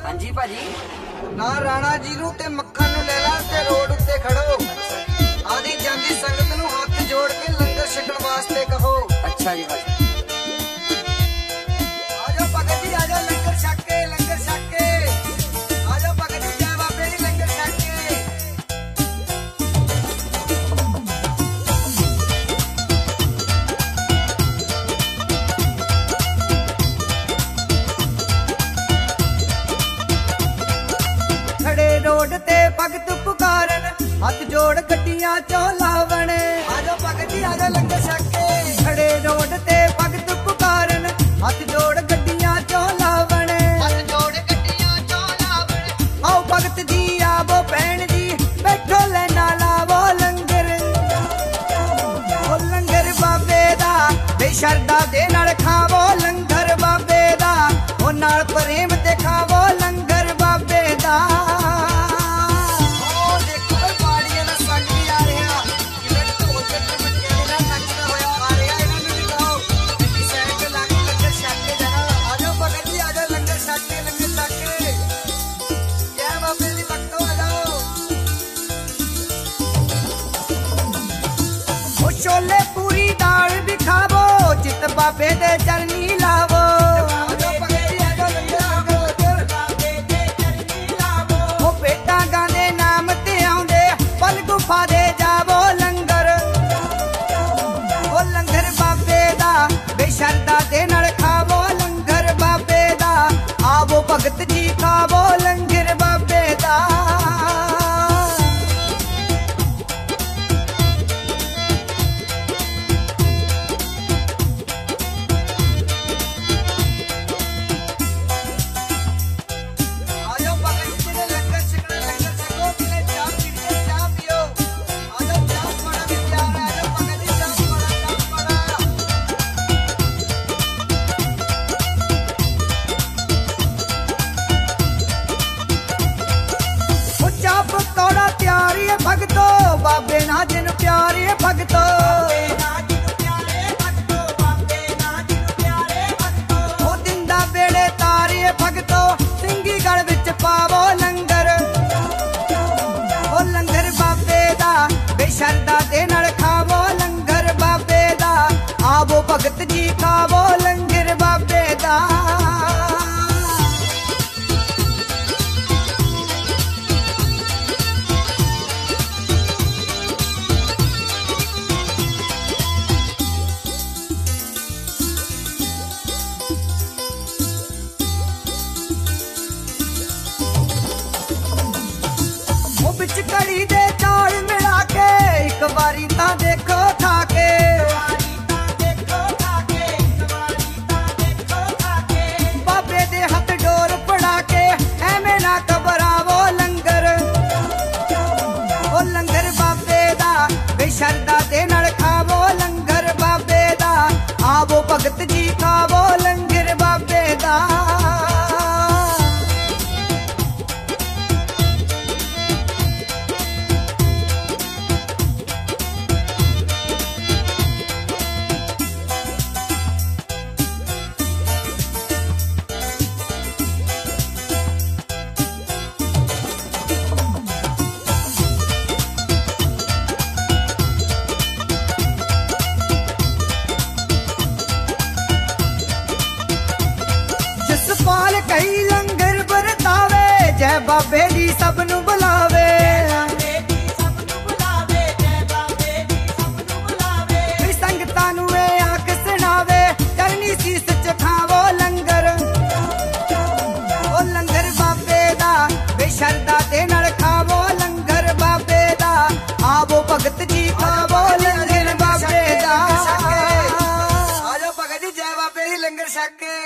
हाँ जी भाजी ना राणा जी नू ते मक्खन नू ले ला ते रोड उत्ते खड़ो आदि जांदी संगत नू हाथ जोड़ के लंगर छकण वास्ते कहो। अच्छा जी भाजी आजो भगत जी आजो लंगर छक के आजो भगत जी जय बाबे दी लंगर छक के। खड़े रोड ते भगत पुकारन हाथ जोड़ गड्डियां चो लावण आजो भगत जी आजो लंगर छक के। खड़े रोड ते भगत पुकारन हाथ जोड़ गड्डियां चो लावण आओ भगत जी आवो भैन जी बैठो लेना लावो लंगर ओ लंगर बाबे दा बेशरदा दे नाल खावो लंगर बाबे दा ओ नाल प्रेम ते खावो लंगर बाबे दा। छोले पूरी दाल भी खावो चित बाबे दे चरनी लावो ओ बेटा गांदे नाम ते आउंदे पल गुफा दे जावो लंगर ओ लंगर बाबे दा बेशरदा दे नाल खावो लंगर बाबे दा आवो भगत जी खावो लंगर बाबे दा। भगतो बाबे ना जिन प्यारे भगतो ओ दिंदा बेड़े तारे भगतो सिंगी गल विच पावो लंगर ओ लंगर बाबे दा बेशरदा दे नाल खावो लंगर बाबे दा आवो भगत जी खावो लंगर बाबे दा। कड़ी दे चाल मिला के एक बारी ता देखो खा के बाबे दे हाथ डोर पड़ा के एवें ना घबरावो लंगर ओ लंगर बाबे दा बेशरदा दे नाल खावो लंगर बाबे दा आवो भगत जी खावो लंगर बाबे दा। जसपाल कई लंगर बरतावे जय बाबे दी सब नू बुलावे संगतां नू आख सुनावे करनी सीस चखावो लंगर ओ लंगर बाबे दा बेशरदा दे नाल खावो लंगर बाबे दा आवो भगत जी खावो लंगर बाबे दा। आजो भगत जी जय बाबे दी लंगर छक के।